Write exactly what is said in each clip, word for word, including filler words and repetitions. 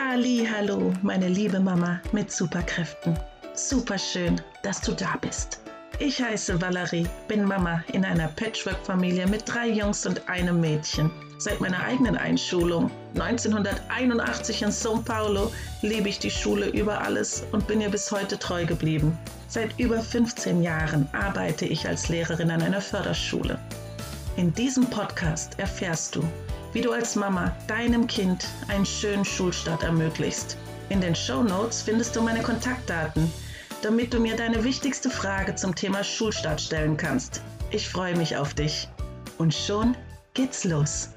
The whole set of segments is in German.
Halli, hallo, meine liebe Mama mit Superkräften. Super schön, dass du da bist. Ich heiße Valerie, bin Mama in einer Patchwork-Familie mit drei Jungs und einem Mädchen. Seit meiner eigenen Einschulung neunzehnhunderteinundachtzig in São Paulo liebe ich die Schule über alles und bin ihr bis heute treu geblieben. Seit über fünfzehn Jahren arbeite ich als Lehrerin an einer Förderschule. In diesem Podcast erfährst du, wie du als Mama deinem Kind einen schönen Schulstart ermöglichst. In den Shownotes findest du meine Kontaktdaten, damit du mir deine wichtigste Frage zum Thema Schulstart stellen kannst. Ich freue mich auf dich. Und schon geht's los.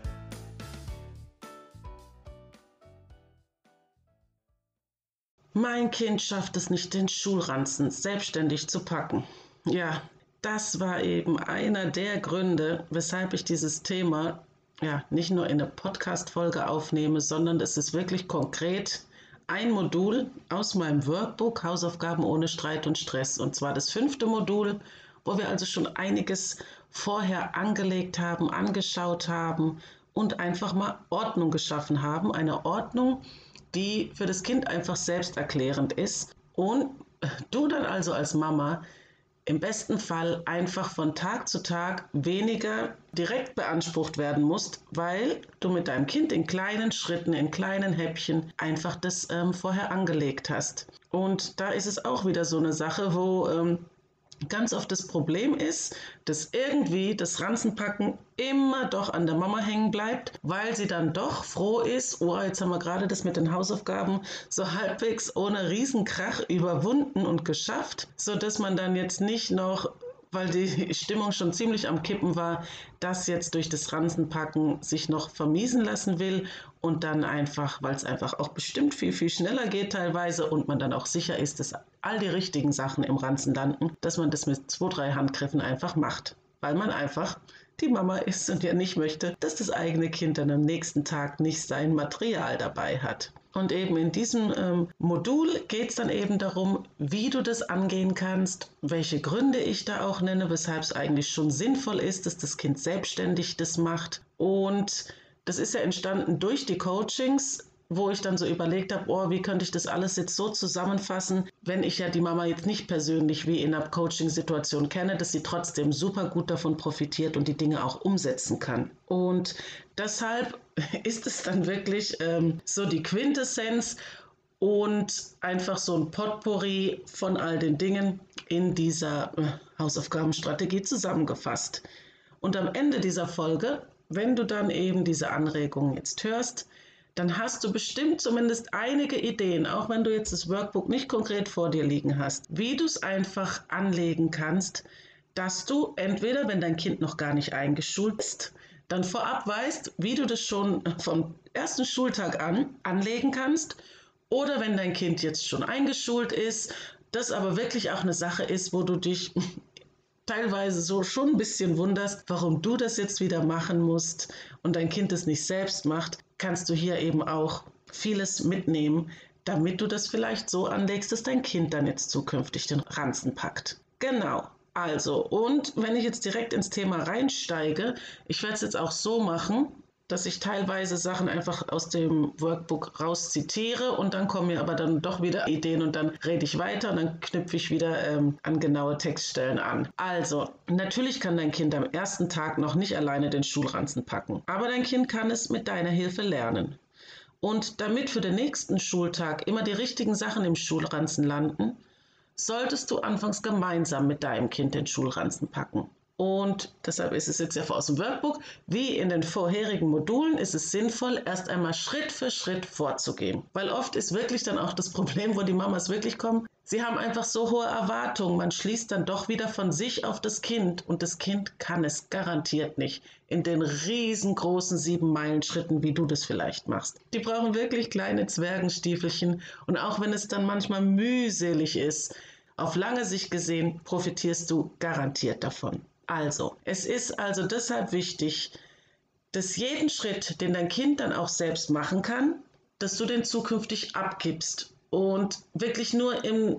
Mein Kind schafft es nicht, den Schulranzen selbstständig zu packen. Ja, das war eben einer der Gründe, weshalb ich dieses Thema ja nicht nur in der Podcast-Folge aufnehme, sondern es ist wirklich konkret ein Modul aus meinem Workbook Hausaufgaben ohne Streit und Stress. Und zwar das fünfte Modul, wo wir also schon einiges vorher angelegt haben, angeschaut haben und einfach mal Ordnung geschaffen haben. Eine Ordnung, die für das Kind einfach selbsterklärend ist und du dann also als Mama im besten Fall einfach von Tag zu Tag weniger direkt beansprucht werden musst, weil du mit deinem Kind in kleinen Schritten, in kleinen Häppchen einfach das ähm, vorher angelegt hast. Und da ist es auch wieder so eine Sache, wo ähm, ganz oft das Problem ist, dass irgendwie das Ranzenpacken immer doch an der Mama hängen bleibt, weil sie dann doch froh ist, oh, jetzt haben wir gerade das mit den Hausaufgaben so halbwegs ohne Riesenkrach überwunden und geschafft, sodass man dann jetzt nicht noch, weil die Stimmung schon ziemlich am Kippen war, das jetzt durch das Ranzenpacken sich noch vermiesen lassen will und dann einfach, weil es einfach auch bestimmt viel, viel schneller geht teilweise und man dann auch sicher ist, dass all die richtigen Sachen im Ranzen landen, dass man das mit zwei, drei Handgriffen einfach macht, weil man einfach die Mama ist und ja nicht möchte, dass das eigene Kind dann am nächsten Tag nicht sein Material dabei hat. Und eben in diesem ähm, Modul geht es dann eben darum, wie du das angehen kannst, welche Gründe ich da auch nenne, weshalb es eigentlich schon sinnvoll ist, dass das Kind selbstständig das macht. Und das ist ja entstanden durch die Coachings, wo ich dann so überlegt habe, oh, wie könnte ich das alles jetzt so zusammenfassen, wenn ich ja die Mama jetzt nicht persönlich wie in einer Coaching-Situation kenne, dass sie trotzdem super gut davon profitiert und die Dinge auch umsetzen kann. Und deshalb ist es dann wirklich ähm, so die Quintessenz und einfach so ein Potpourri von all den Dingen in dieser äh, Hausaufgabenstrategie zusammengefasst. Und am Ende dieser Folge, wenn du dann eben diese Anregungen jetzt hörst, dann hast du bestimmt zumindest einige Ideen, auch wenn du jetzt das Workbook nicht konkret vor dir liegen hast, wie du es einfach anlegen kannst, dass du entweder, wenn dein Kind noch gar nicht eingeschult ist, dann vorab weißt, wie du das schon vom ersten Schultag an anlegen kannst, oder wenn dein Kind jetzt schon eingeschult ist, das aber wirklich auch eine Sache ist, wo du dich teilweise so schon ein bisschen wunderst, warum du das jetzt wieder machen musst und dein Kind es nicht selbst macht, kannst du hier eben auch vieles mitnehmen, damit du das vielleicht so anlegst, dass dein Kind dann jetzt zukünftig den Ranzen packt. Genau. Also, und wenn ich jetzt direkt ins Thema reinsteige, ich werde es jetzt auch so machen, dass ich teilweise Sachen einfach aus dem Workbook raus zitiere und dann kommen mir aber dann doch wieder Ideen und dann rede ich weiter und dann knüpfe ich wieder ähm, an genaue Textstellen an. Also, natürlich kann dein Kind am ersten Tag noch nicht alleine den Schulranzen packen, aber dein Kind kann es mit deiner Hilfe lernen. Und damit für den nächsten Schultag immer die richtigen Sachen im Schulranzen landen, solltest du anfangs gemeinsam mit deinem Kind den Schulranzen packen. Und deshalb ist es jetzt ja aus dem Workbook, wie in den vorherigen Modulen, ist es sinnvoll, erst einmal Schritt für Schritt vorzugehen. Weil oft ist wirklich dann auch das Problem, wo die Mamas wirklich kommen, sie haben einfach so hohe Erwartungen, man schließt dann doch wieder von sich auf das Kind und das Kind kann es garantiert nicht in den riesengroßen sieben Meilen Schritten, wie du das vielleicht machst. Die brauchen wirklich kleine Zwergenstiefelchen und auch wenn es dann manchmal mühselig ist, auf lange Sicht gesehen profitierst du garantiert davon. Also, es ist also deshalb wichtig, dass jeden Schritt, den dein Kind dann auch selbst machen kann, dass du den zukünftig abgibst und wirklich nur im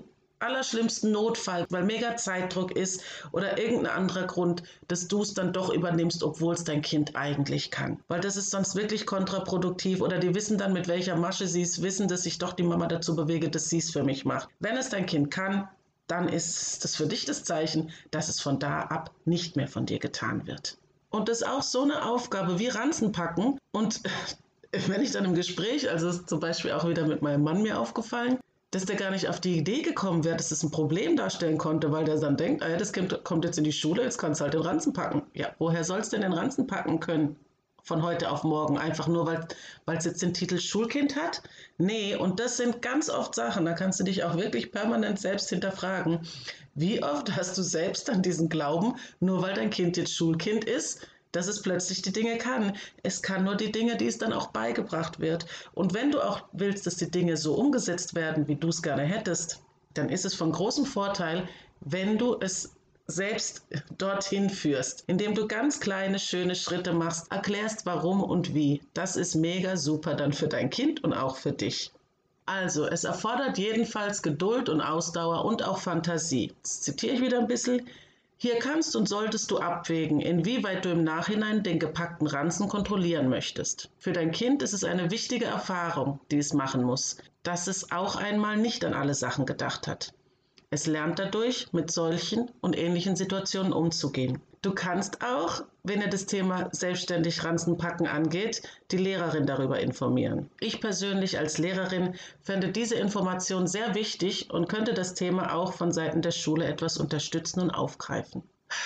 allerschlimmsten Notfall, weil mega Zeitdruck ist oder irgendein anderer Grund, dass du es dann doch übernimmst, obwohl es dein Kind eigentlich kann. Weil das ist sonst wirklich kontraproduktiv oder die wissen dann, mit welcher Masche sie es wissen, dass ich doch die Mama dazu bewege, dass sie es für mich macht. Wenn es dein Kind kann, dann ist das für dich das Zeichen, dass es von da ab nicht mehr von dir getan wird. Und das ist auch so eine Aufgabe wie Ranzen packen. Und wenn ich dann im Gespräch, also ist zum Beispiel auch wieder mit meinem Mann mir aufgefallen, dass der gar nicht auf die Idee gekommen wäre, dass es ein Problem darstellen konnte, weil der dann denkt, ah ja, das Kind kommt jetzt in die Schule, jetzt kannst du halt den Ranzen packen. Ja, woher sollst du denn den Ranzen packen können? Von heute auf morgen, einfach nur, weil es jetzt den Titel Schulkind hat? Nee, und das sind ganz oft Sachen, da kannst du dich auch wirklich permanent selbst hinterfragen. Wie oft hast du selbst dann diesen Glauben, nur weil dein Kind jetzt Schulkind ist, dass es plötzlich die Dinge kann. Es kann nur die Dinge, die es dann auch beigebracht wird. Und wenn du auch willst, dass die Dinge so umgesetzt werden, wie du es gerne hättest, dann ist es von großem Vorteil, wenn du es selbst dorthin führst, indem du ganz kleine, schöne Schritte machst, erklärst, warum und wie. Das ist mega super dann für dein Kind und auch für dich. Also, es erfordert jedenfalls Geduld und Ausdauer und auch Fantasie. Jetzt zitiere ich wieder ein bisschen. Hier kannst und solltest du abwägen, inwieweit du im Nachhinein den gepackten Ranzen kontrollieren möchtest. Für dein Kind ist es eine wichtige Erfahrung, die es machen muss, dass es auch einmal nicht an alle Sachen gedacht hat. Es lernt dadurch, mit solchen und ähnlichen Situationen umzugehen. Du kannst auch, wenn ihr das Thema selbstständig Ranzen packen angeht, die Lehrerin darüber informieren. Ich persönlich als Lehrerin fände diese Information sehr wichtig und könnte das Thema auch von Seiten der Schule etwas unterstützen und aufgreifen.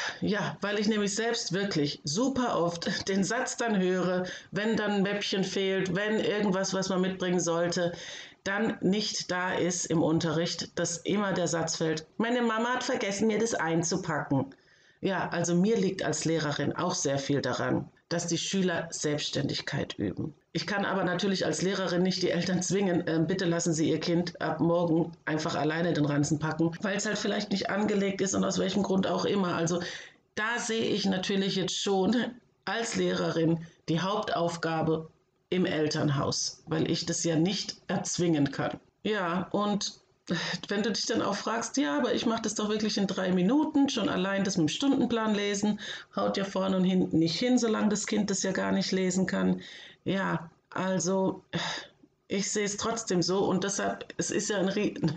Ja, weil ich nämlich selbst wirklich super oft den Satz dann höre, wenn dann ein Mäppchen fehlt, wenn irgendwas, was man mitbringen sollte, dann nicht da ist im Unterricht, dass immer der Satz fällt, meine Mama hat vergessen, mir das einzupacken. Ja, also mir liegt als Lehrerin auch sehr viel daran, dass die Schüler Selbstständigkeit üben. Ich kann aber natürlich als Lehrerin nicht die Eltern zwingen, äh, bitte lassen Sie Ihr Kind ab morgen einfach alleine den Ranzen packen, weil es halt vielleicht nicht angelegt ist und aus welchem Grund auch immer. Also da sehe ich natürlich jetzt schon als Lehrerin die Hauptaufgabe im Elternhaus, weil ich das ja nicht erzwingen kann. Ja, und wenn du dich dann auch fragst, ja, aber ich mache das doch wirklich in drei Minuten, schon allein das mit dem Stundenplan lesen, haut ja vorne und hinten nicht hin, solange das Kind das ja gar nicht lesen kann. Ja, also ich sehe es trotzdem so und deshalb, es ist ja ein,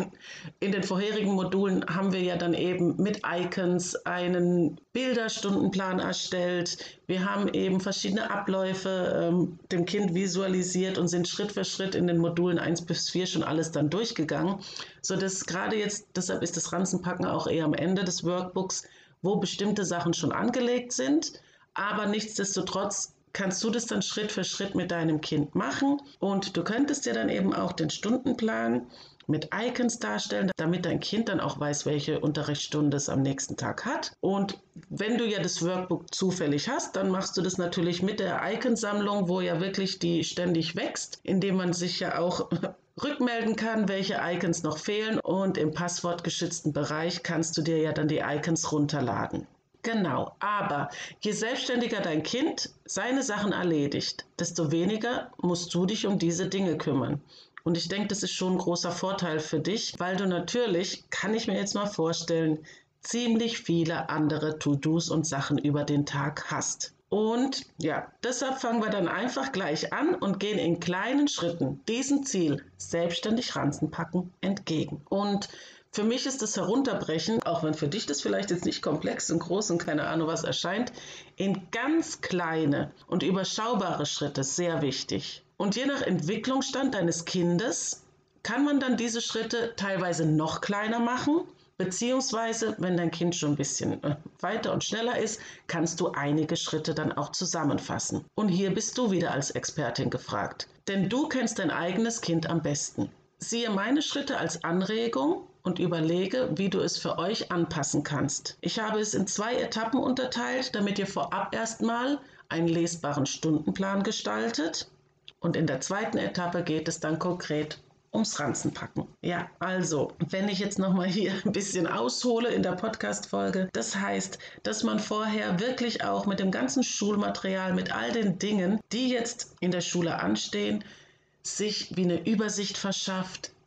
in den vorherigen Modulen haben wir ja dann eben mit Icons einen Bilderstundenplan erstellt. Wir haben eben verschiedene Abläufe ähm, dem Kind visualisiert und sind Schritt für Schritt in den Modulen eins bis vier schon alles dann durchgegangen, sodass gerade jetzt, deshalb ist das Ranzenpacken auch eher am Ende des Workbooks, wo bestimmte Sachen schon angelegt sind, aber nichtsdestotrotz kannst du das dann Schritt für Schritt mit deinem Kind machen und du könntest dir dann eben auch den Stundenplan mit Icons darstellen, damit dein Kind dann auch weiß, welche Unterrichtsstunde es am nächsten Tag hat. Und wenn du ja das Workbook zufällig hast, dann machst du das natürlich mit der Iconsammlung, wo ja wirklich die ständig wächst, indem man sich ja auch rückmelden kann, welche Icons noch fehlen und im passwortgeschützten Bereich kannst du dir ja dann die Icons runterladen. Genau, aber je selbstständiger dein Kind seine Sachen erledigt, desto weniger musst du dich um diese Dinge kümmern. Und ich denke, das ist schon ein großer Vorteil für dich, weil du natürlich, kann ich mir jetzt mal vorstellen, ziemlich viele andere To-Dos und Sachen über den Tag hast. Und ja, deshalb fangen wir dann einfach gleich an und gehen in kleinen Schritten diesem Ziel, selbstständig Ranzen packen, entgegen. Und für mich ist das Herunterbrechen, auch wenn für dich das vielleicht jetzt nicht komplex und groß und keine Ahnung was erscheint, in ganz kleine und überschaubare Schritte sehr wichtig. Und je nach Entwicklungsstand deines Kindes kann man dann diese Schritte teilweise noch kleiner machen, beziehungsweise wenn dein Kind schon ein bisschen weiter und schneller ist, kannst du einige Schritte dann auch zusammenfassen. Und hier bist du wieder als Expertin gefragt, denn du kennst dein eigenes Kind am besten. Siehe meine Schritte als Anregung und überlege, wie du es für euch anpassen kannst. Ich habe es in zwei Etappen unterteilt, damit ihr vorab erstmal einen lesbaren Stundenplan gestaltet. Und in der zweiten Etappe geht es dann konkret ums Ranzenpacken. Ja, also, wenn ich jetzt nochmal hier ein bisschen aushole in der Podcast-Folge, das heißt, dass man vorher wirklich auch mit dem ganzen Schulmaterial, mit all den Dingen, die jetzt in der Schule anstehen, sich wie eine Übersicht verschafft,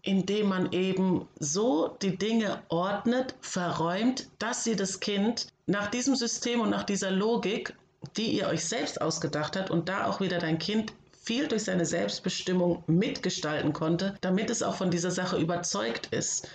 indem man eben so die Dinge ordnet, verräumt, dass sie das Kind nach diesem System und nach dieser Logik, die ihr euch selbst ausgedacht habt und da auch wieder dein Kind viel durch seine Selbstbestimmung mitgestalten konnte, damit es auch von dieser Sache überzeugt ist.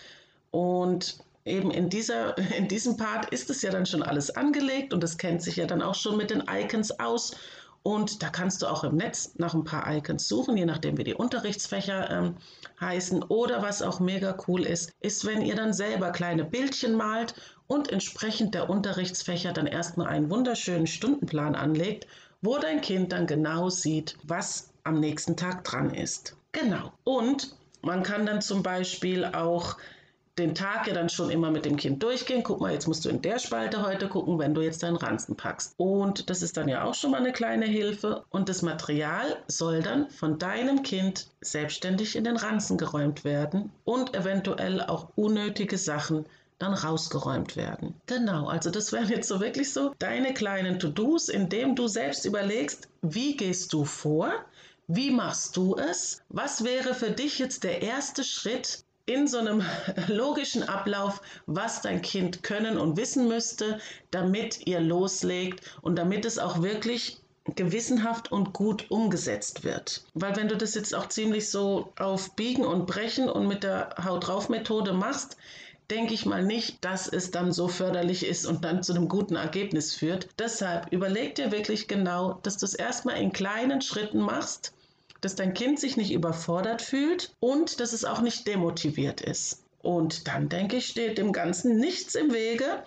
Und eben in, dieser, in diesem Part ist es ja dann schon alles angelegt und es kennt sich ja dann auch schon mit den Icons aus. Und da kannst du auch im Netz nach ein paar Icons suchen, je nachdem wie die Unterrichtsfächer ähm, heißen. Oder was auch mega cool ist, ist, wenn ihr dann selber kleine Bildchen malt und entsprechend der Unterrichtsfächer dann erstmal einen wunderschönen Stundenplan anlegt, wo dein Kind dann genau sieht, was am nächsten Tag dran ist. Genau. Und man kann dann zum Beispiel auch den Tag ja dann schon immer mit dem Kind durchgehen. Guck mal, jetzt musst du in der Spalte heute gucken, wenn du jetzt deinen Ranzen packst. Und das ist dann ja auch schon mal eine kleine Hilfe. Und das Material soll dann von deinem Kind selbstständig in den Ranzen geräumt werden und eventuell auch unnötige Sachen dann rausgeräumt werden. Genau, also das wären jetzt so wirklich so deine kleinen To-Dos, indem du selbst überlegst, wie gehst du vor, wie machst du es, was wäre für dich jetzt der erste Schritt in so einem logischen Ablauf, was dein Kind können und wissen müsste, damit ihr loslegt und damit es auch wirklich gewissenhaft und gut umgesetzt wird. Weil wenn du das jetzt auch ziemlich so auf Biegen und Brechen und mit der Haut drauf Methode machst, denke ich mal nicht, dass es dann so förderlich ist und dann zu einem guten Ergebnis führt. Deshalb überleg dir wirklich genau, dass du es erstmal in kleinen Schritten machst, dass dein Kind sich nicht überfordert fühlt und dass es auch nicht demotiviert ist. Und dann, denke ich, steht dem Ganzen nichts im Wege.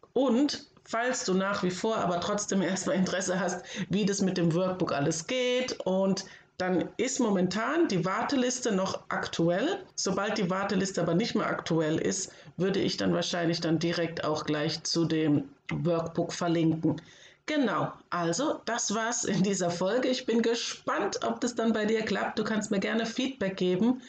Und falls du nach wie vor aber trotzdem erstmal Interesse hast, wie das mit dem Workbook alles geht, und dann ist momentan die Warteliste noch aktuell. Sobald die Warteliste aber nicht mehr aktuell ist, würde ich dann wahrscheinlich dann direkt auch gleich zu dem Workbook verlinken. Genau, also das war's in dieser Folge. Ich bin gespannt, ob das dann bei dir klappt. Du kannst mir gerne Feedback geben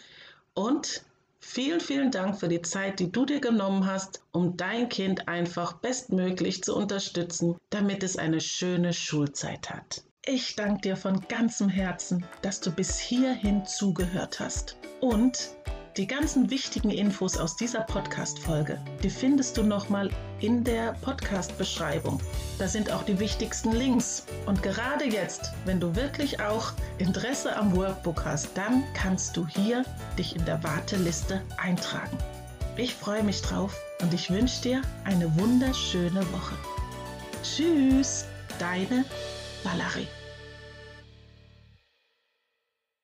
und vielen, vielen Dank für die Zeit, die du dir genommen hast, um dein Kind einfach bestmöglich zu unterstützen, damit es eine schöne Schulzeit hat. Ich danke dir von ganzem Herzen, dass du bis hierhin zugehört hast. Und die ganzen wichtigen Infos aus dieser Podcast-Folge, die findest du nochmal in der Podcast-Beschreibung. Da sind auch die wichtigsten Links. Und gerade jetzt, wenn du wirklich auch Interesse am Workbook hast, dann kannst du hier dich in der Warteliste eintragen. Ich freue mich drauf und ich wünsche dir eine wunderschöne Woche. Tschüss, deine Valerie.